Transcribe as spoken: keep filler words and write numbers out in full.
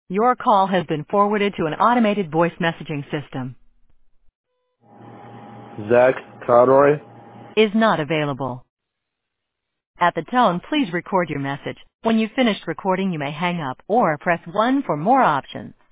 Your call has been forwarded to an automated voice messaging system. Zach Conroy. Is not available. At the tone, please record your message. When you've finished recording, you may hang up or press one for more options.